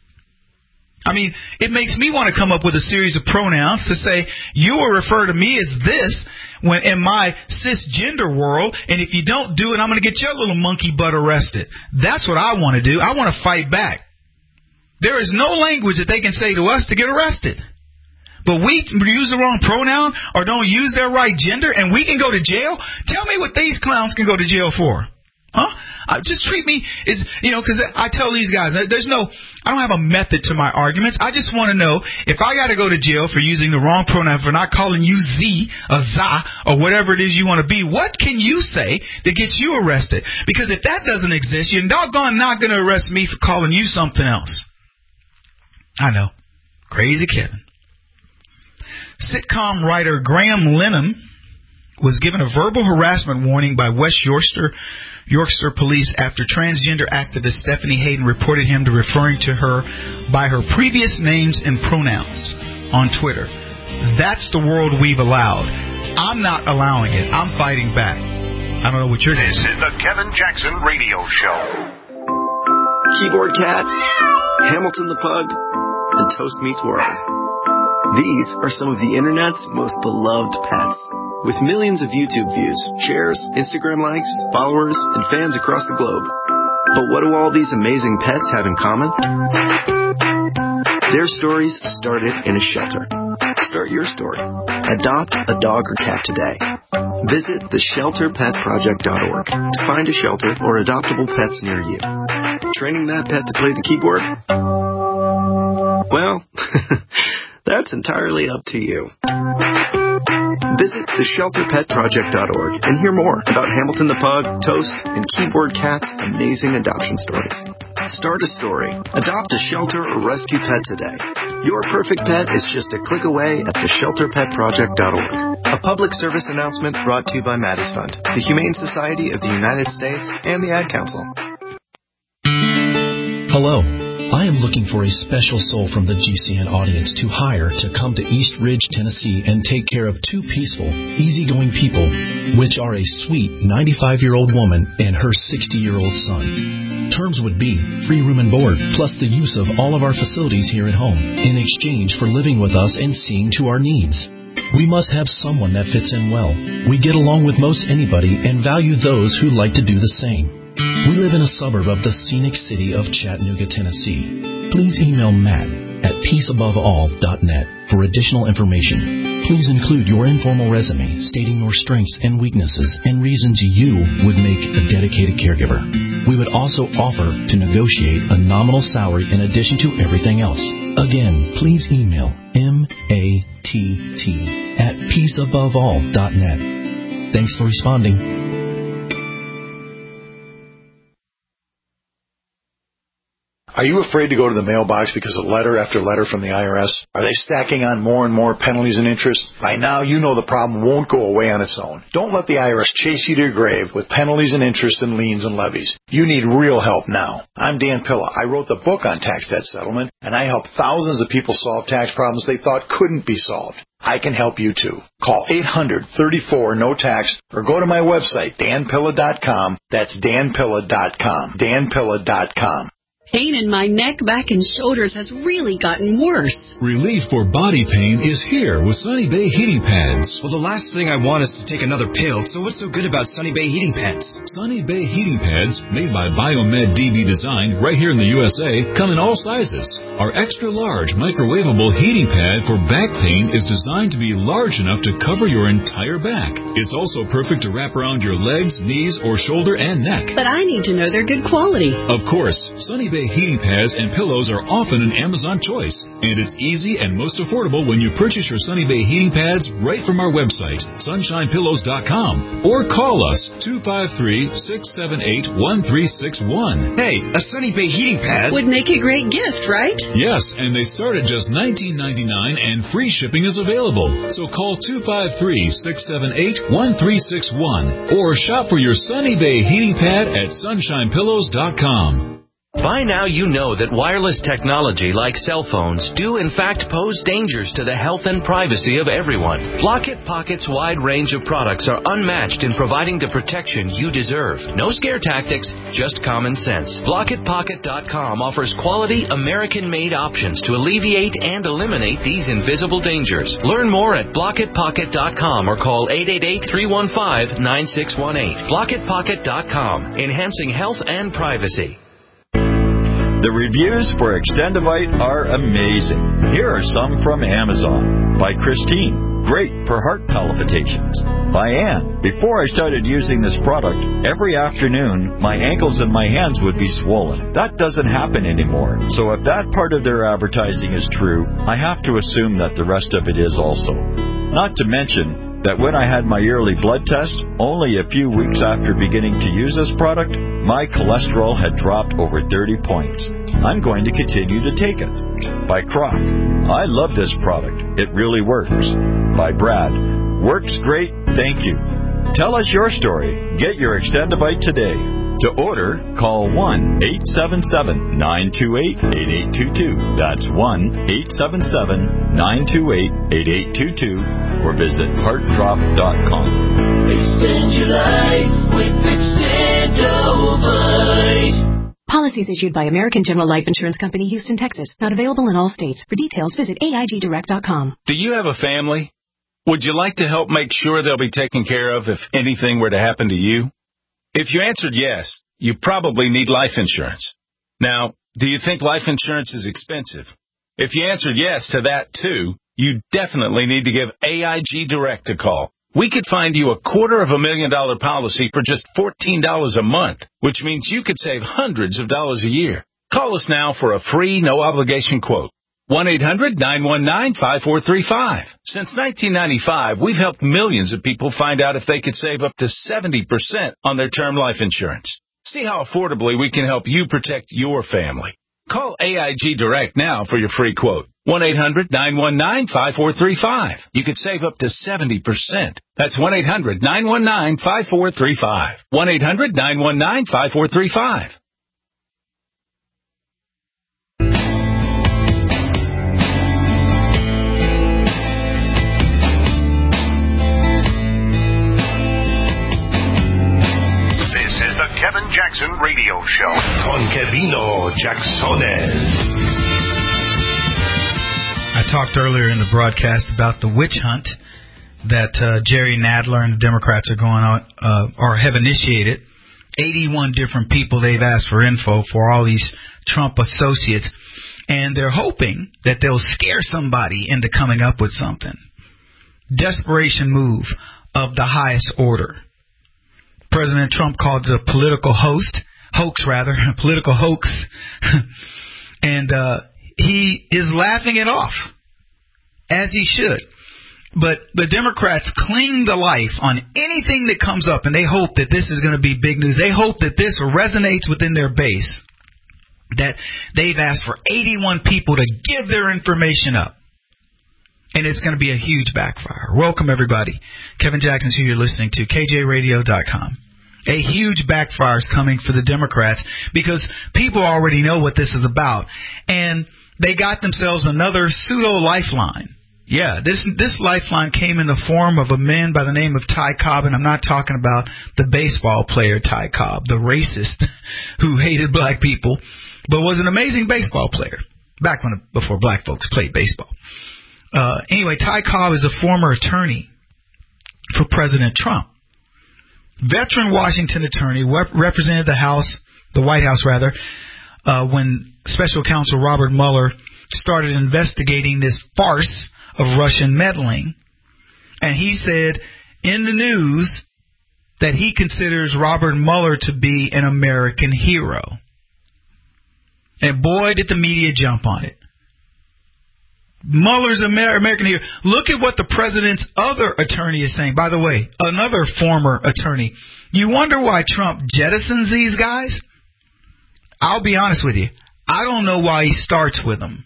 I mean, it makes me want to come up with a series of pronouns to say, you will refer to me as this when in my cisgender world, and if you don't do it, I'm going to get your little monkey butt arrested. That's what I want to do. I want to fight back. There is no language that they can say to us to get arrested. But we use the wrong pronoun or don't use their right gender and we can go to jail? Tell me what these clowns can go to jail for. Huh? Uh, just treat me as, you know, because I tell these guys, there's no, I don't have a method to my arguments. I just want to know if I got to go to jail for using the wrong pronoun, for not calling you Z, a za, or whatever it is you want to be, what can you say that gets you arrested? Because if that doesn't exist, you're doggone not going to arrest me for calling you something else. I know. Crazy Kevin. Sitcom writer Graham Lennon was given a verbal harassment warning by West Yorkshire, Yorkshire police after transgender activist Stephanie Hayden reported him to referring to her by her previous names and pronouns on Twitter. That's the world we've allowed. I'm not allowing it. I'm fighting back. I don't know what you're doing. This is the Kevin Jackson Radio Show. Keyboard Cat, Hamilton the Pug, and Toast Meets World. These are some of the internet's most beloved pets. With millions of YouTube views, shares, Instagram likes, followers, and fans across the globe. But what do all these amazing pets have in common? Their stories started in a shelter. Start your story. Adopt a dog or cat today. Visit the shelter pet project dot org to find a shelter or adoptable pets near you. Training that pet to play the keyboard? Well, that's entirely up to you. Visit the shelter pet project dot org and hear more about Hamilton the Pug, Toast, and Keyboard Cat's amazing adoption stories. Start a story. Adopt a shelter or rescue pet today. Your perfect pet is just a click away at the shelter pet project dot org. A public service announcement brought to you by Maddie's Fund, the Humane Society of the United States, and the Ad Council. Hello. I am looking for a special soul from the G C N audience to hire to come to East Ridge, Tennessee and take care of two peaceful, easygoing people, which are a sweet ninety-five-year-old woman and her sixty-year-old son. Terms would be free room and board, plus the use of all of our facilities here at home, in exchange for living with us and seeing to our needs. We must have someone that fits in well. We get along with most anybody and value those who like to do the same. We live in a suburb of the scenic city of Chattanooga, Tennessee. Please email Matt at peace above all dot net for additional information. Please include your informal resume stating your strengths and weaknesses and reasons you would make a dedicated caregiver. We would also offer to negotiate a nominal salary in addition to everything else. Again, please email M A T T at peace above all dot net. Thanks for responding. Are you afraid to go to the mailbox because of letter after letter from the I R S? Are they stacking on more and more penalties and interest? By now, you know the problem won't go away on its own. Don't let the I R S chase you to your grave with penalties and interest and liens and levies. You need real help now. I'm Dan Pilla. I wrote the book on tax debt settlement, and I help thousands of people solve tax problems they thought couldn't be solved. I can help you too. Call eight hundred, thirty-four, no tax or go to my website, dan pilla dot com. That's dan pilla dot com. dan pilla dot com. Pain in my neck, back, and shoulders has really gotten worse. Relief for body pain is here with Sunny Bay Heating Pads. Well, the last thing I want is to take another pill, so what's so good about Sunny Bay Heating Pads? Sunny Bay Heating Pads, made by Biomed D B Design right here in the U S A, come in all sizes. Our extra-large microwavable heating pad for back pain is designed to be large enough to cover your entire back. It's also perfect to wrap around your legs, knees, or shoulder and neck. But I need to know they're good quality. Of course, Sunny Bay heating pads and pillows are often an Amazon choice, and it's easy and most affordable when you purchase your Sunny Bay heating pads right from our website, sunshine pillows dot com, or call us two five three, six seven eight, one three six one. Hey, a Sunny Bay heating pad would make a great gift, right? Yes, and they start at just nineteen ninety-nine and free shipping is available. So call two five three, six seven eight, one three six one or shop for your Sunny Bay heating pad at sunshine pillows dot com. By now you know that wireless technology like cell phones do in fact pose dangers to the health and privacy of everyone. Blockit Pocket's wide range of products are unmatched in providing the protection you deserve. No scare tactics, just common sense. blockit pocket dot com offers quality American-made options to alleviate and eliminate these invisible dangers. Learn more at blockit pocket dot com or call eight eight eight, three one five, nine six one eight. blockit pocket dot com, enhancing health and privacy. The reviews for Extendivite are amazing. Here are some from Amazon. By Christine, great for heart palpitations. By Ann, before I started using this product, every afternoon my ankles and my hands would be swollen. That doesn't happen anymore. So if that part of their advertising is true, I have to assume that the rest of it is also. Not to mention that when I had my yearly blood test, only a few weeks after beginning to use this product, my cholesterol had dropped over thirty points. I'm going to continue to take it. By Croc, I love this product. It really works. By Brad, works great, thank you. Tell us your story. Get your Extendivite today. To order, call one eight seven seven, nine two eight, eight eight two two. That's one eight seven seven, nine two eight, eight eight two two or visit heart drop dot com. Extend your life with Extendivite. Policies issued by American General Life Insurance Company, Houston, Texas. Not available in all states. For details, visit A I G direct dot com. Do you have a family? Would you like to help make sure they'll be taken care of if anything were to happen to you? If you answered yes, you probably need life insurance. Now, do you think life insurance is expensive? If you answered yes to that too, you definitely need to give A I G Direct a call. We could find you a quarter of a million dollar policy for just fourteen dollars a month, which means you could save hundreds of dollars a year. Call us now for a free, no obligation quote. one eight hundred, nine one nine, five four three five. Since nineteen ninety-five, we've helped millions of people find out if they could save up to seventy percent on their term life insurance. See how affordably we can help you protect your family. Call A I G Direct now for your free quote. one eight hundred, nine one nine, five four three five. You could save up to seventy percent. That's one eight hundred, nine one nine, five four three five. one eight hundred, nine one nine, five four three five. Kevin Jackson Radio Show. Con Kevino Jacksones. I talked earlier in the broadcast about the witch hunt that uh, Jerry Nadler and the Democrats are going on, uh, or have initiated. eighty-one different people they've asked for info for all these Trump associates, and they're hoping that they'll scare somebody into coming up with something. Desperation move of the highest order. President Trump called it a political host, hoax rather, a political hoax, and uh, he is laughing it off, as he should. But the Democrats cling to life on anything that comes up, and they hope that this is going to be big news. They hope that this resonates within their base. that they've asked for eighty-one people to give their information up. And it's going to be a huge backfire. Welcome, everybody. Kevin Jackson's who you're listening to, K J radio dot com. A huge backfire is coming for the Democrats because people already know what this is about. And they got themselves another pseudo-lifeline. Yeah, this this lifeline came in the form of a man by the name of Ty Cobb, and I'm not talking about the baseball player Ty Cobb, the racist who hated black people, but was an amazing baseball player back when before black folks played baseball. Uh, anyway, Ty Cobb is a former attorney for President Trump. Veteran Washington attorney, rep- represented the House, the White House rather, uh, when Special Counsel Robert Mueller started investigating this farce of Russian meddling. And he said in the news that he considers Robert Mueller to be an American hero. And boy, did the media jump on it. Mueller's Amer- American hero. Look at what the president's other attorney is saying. By the way, another former attorney. You wonder why Trump jettisons these guys? I'll be honest with you. I don't know why he starts with them.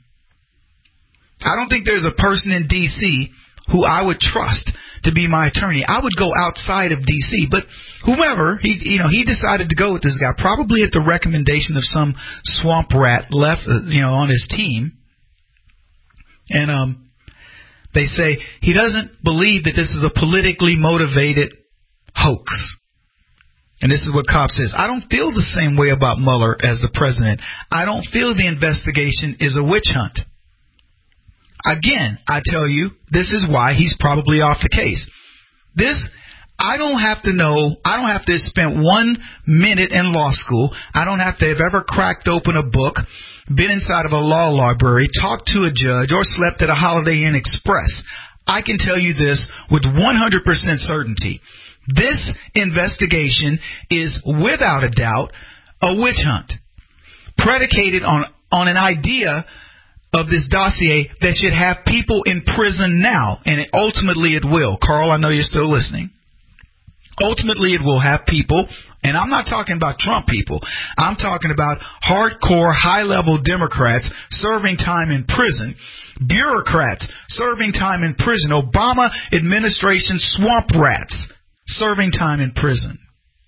I don't think there's a person in D C who I would trust to be my attorney. I would go outside of D C, but whomever, he, you know, he decided to go with this guy, probably at the recommendation of some swamp rat left, you know, on his team. And um, they say he doesn't believe that this is a politically motivated hoax. And this is what Cobb says. I don't feel the same way about Mueller as the president. I don't feel the investigation is a witch hunt. Again, I tell you, this is why he's probably off the case. This, I don't have to know, I don't have to have spent one minute in law school. I don't have to have ever cracked open a book, been inside of a law library, talked to a judge, or slept at a Holiday Inn Express. I can tell you this with one hundred percent certainty. This investigation is, without a doubt, a witch hunt, predicated on, on an idea of this dossier that should have people in prison now, and it, ultimately it will. Carl, I know you're still listening. Ultimately it will have people, and I'm not talking about Trump people. I'm talking about hardcore, high-level Democrats serving time in prison, bureaucrats serving time in prison, Obama administration swamp rats serving time in prison.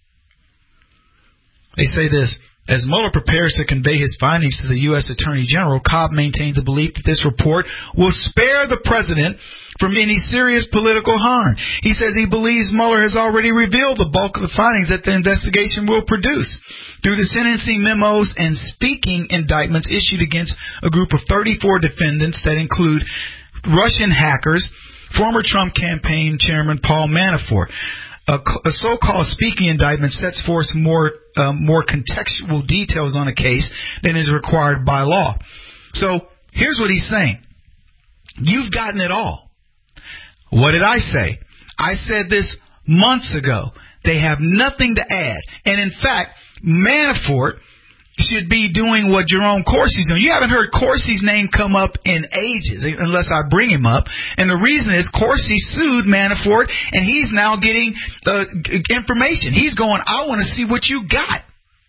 They say this. As Mueller prepares to convey his findings to the U S Attorney General, Cobb maintains a belief that this report will spare the president from any serious political harm. He says he believes Mueller has already revealed the bulk of the findings that the investigation will produce through the sentencing memos and speaking indictments issued against a group of thirty-four defendants that include Russian hackers, former Trump campaign chairman Paul Manafort. A, a so-called speaking indictment sets forth more uh, more contextual details on a case than is required by law. So here's what he's saying. You've gotten it all. What did I say? I said this months ago. They have nothing to add. And in fact, Manafort should be doing what Jerome Corsi's doing. You haven't heard Corsi's name come up in ages, unless I bring him up. And the reason is Corsi sued Manafort, and he's now getting uh, information. He's going, I want to see what you got.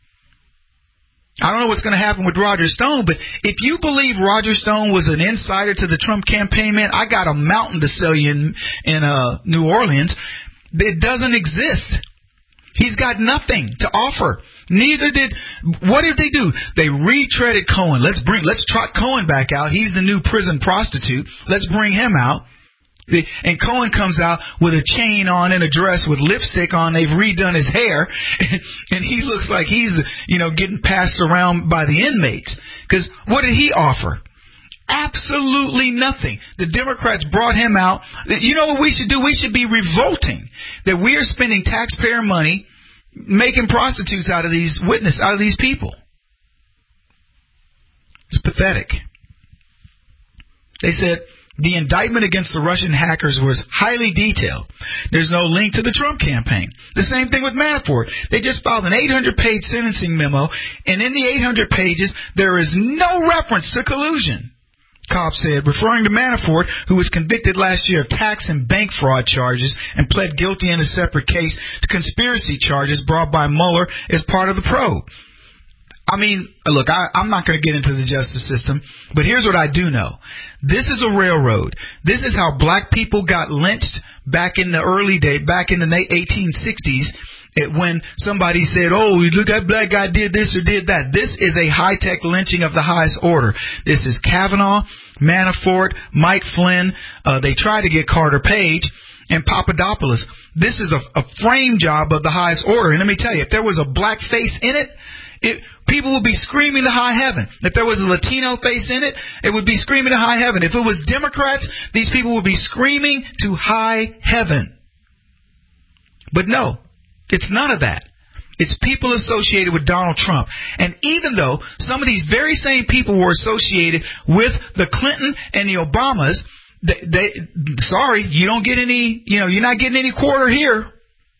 I don't know what's going to happen with Roger Stone, but if you believe Roger Stone was an insider to the Trump campaign, man, I got a mountain to sell you in, in uh, New Orleans. It doesn't exist. He's got nothing to offer. Neither did, what did they do? They retreaded Cohen. Let's bring, let's trot Cohen back out. He's the new prison prostitute. Let's bring him out. And Cohen comes out with a chain on and a dress with lipstick on. They've redone his hair. And he looks like he's, you know, getting passed around by the inmates. Because what did he offer? Absolutely nothing. The Democrats brought him out. You know what we should do? We should be revolting that we are spending taxpayer money making prostitutes out of these witnesses, out of these people. It's pathetic. They said the indictment against the Russian hackers was highly detailed. There's no link to the Trump campaign. The same thing with Manafort. They just filed an eight hundred page sentencing memo, and in the eight hundred pages, there is no reference to collusion. Cobb said, referring to Manafort, who was convicted last year of tax and bank fraud charges and pled guilty in a separate case to conspiracy charges brought by Mueller as part of the probe. I mean, look, I, I'm not going to get into the justice system, but here's what I do know. This is a railroad. This is how black people got lynched back in the early day, back in the eighteen sixties, when somebody said, oh, look, that black guy did this or did that. This is a high-tech lynching of the highest order. This is Kavanaugh, Manafort, Mike Flynn. Uh, they tried to get Carter Page and Papadopoulos. This is a, a frame job of the highest order. And let me tell you, if there was a black face in it, it people would be screaming to high heaven. If there was a Latino face in it, it would be screaming to high heaven. If it was Democrats, these people would be screaming to high heaven. But no, it's none of that. It's people associated with Donald Trump. And even though some of these very same people were associated with the Clinton and the Obamas, they, they sorry, you don't get any, you know, you're not getting any quarter here.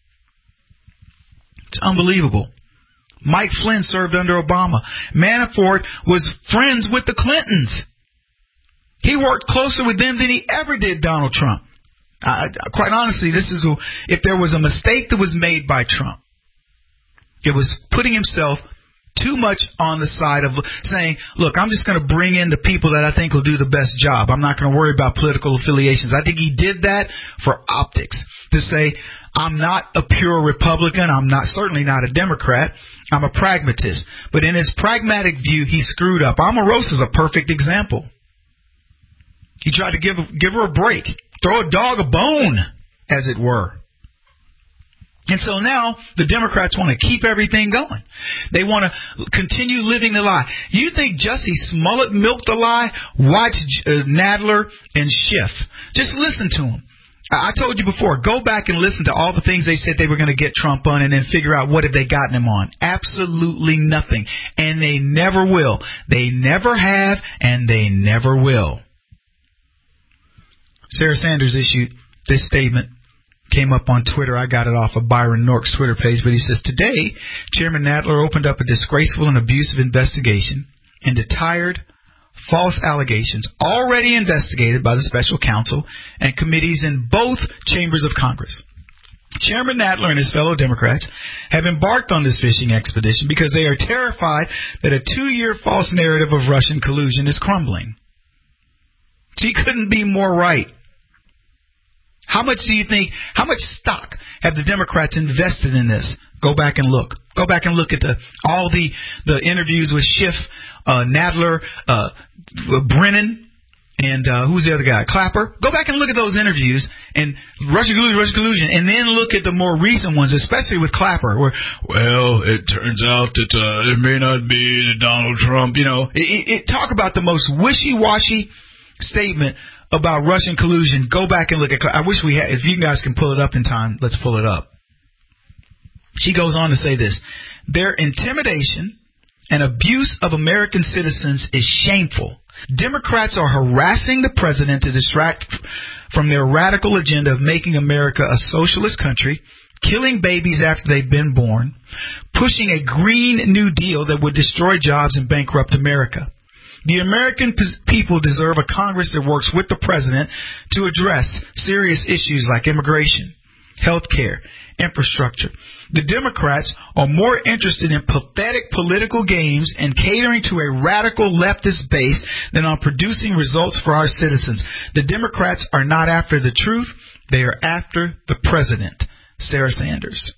It's unbelievable. Mike Flynn served under Obama. Manafort was friends with the Clintons. He worked closer with them than he ever did Donald Trump. Uh, quite honestly, this is if there was a mistake that was made by Trump, it was putting himself too much on the side of saying, look, I'm just going to bring in the people that I think will do the best job. I'm not going to worry about political affiliations. I think he did that for optics, to say, I'm not a pure Republican. I'm not certainly not a Democrat. I'm a pragmatist. But in his pragmatic view, he screwed up. Omarosa's a perfect example. He tried to give give her a break, throw a dog a bone, as it were. And so now the Democrats want to keep everything going. They want to continue living the lie. You think Jussie Smollett milked the lie? Watch uh, Nadler and Schiff. Just listen to them. I told you before, go back and listen to all the things they said they were going to get Trump on and then figure out what have they gotten him on. Absolutely nothing. And they never will. They never have, and they never will. Sarah Sanders issued this statement. Came up on Twitter. I got it off of Byron Nork's Twitter page, but he says, today, Chairman Nadler opened up a disgraceful and abusive investigation into tired, false allegations already investigated by the special counsel and committees in both chambers of Congress. Chairman Nadler and his fellow Democrats have embarked on this fishing expedition because they are terrified that a two-year false narrative of Russian collusion is crumbling. She couldn't be more right. How much do you think, how much stock have the Democrats invested in this? Go back and look. Go back and look at the all the, the interviews with Schiff, uh, Nadler, uh, Brennan, and uh, who's the other guy? Clapper. Go back and look at those interviews and Russian collusion, Russian collusion, and then look at the more recent ones, especially with Clapper, where, well, it turns out that uh, it may not be Donald Trump. You know, it, it, it talk about the most wishy-washy statement about Russian collusion. Go back and look at. I wish we had. If you guys can pull it up in time, let's pull it up. She goes on to say this: their intimidation and abuse of American citizens is shameful. Democrats are harassing the president to distract from their radical agenda of making America a socialist country, killing babies after they've been born, pushing a Green New Deal that would destroy jobs and bankrupt America. The American people deserve a Congress that works with the president to address serious issues like immigration, health care, infrastructure. The Democrats are more interested in pathetic political games and catering to a radical leftist base than on producing results for our citizens. The Democrats are not after the truth. They are after the president. Sarah Sanders.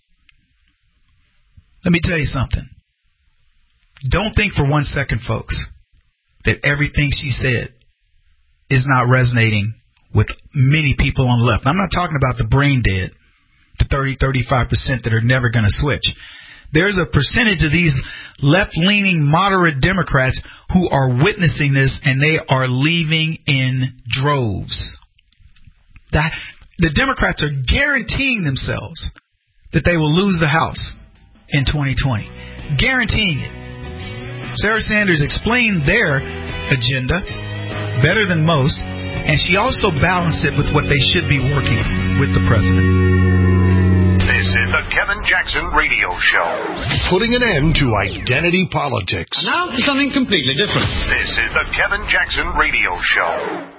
Let me tell you something. Don't think for one second, folks, that everything she said is not resonating with many people on the left. I'm not talking about the brain dead, the thirty, thirty-five percent that are never going to switch. There's a percentage of these left-leaning moderate Democrats who are witnessing this, and they are leaving in droves. That the Democrats are guaranteeing themselves that they will lose the House in twenty twenty. Guaranteeing it. Sarah Sanders explained their agenda better than most, and she also balanced it with what they should be working with the president. This is the Kevin Jackson Radio Show. Putting an end to identity politics. And now for something completely different. This is the Kevin Jackson Radio Show.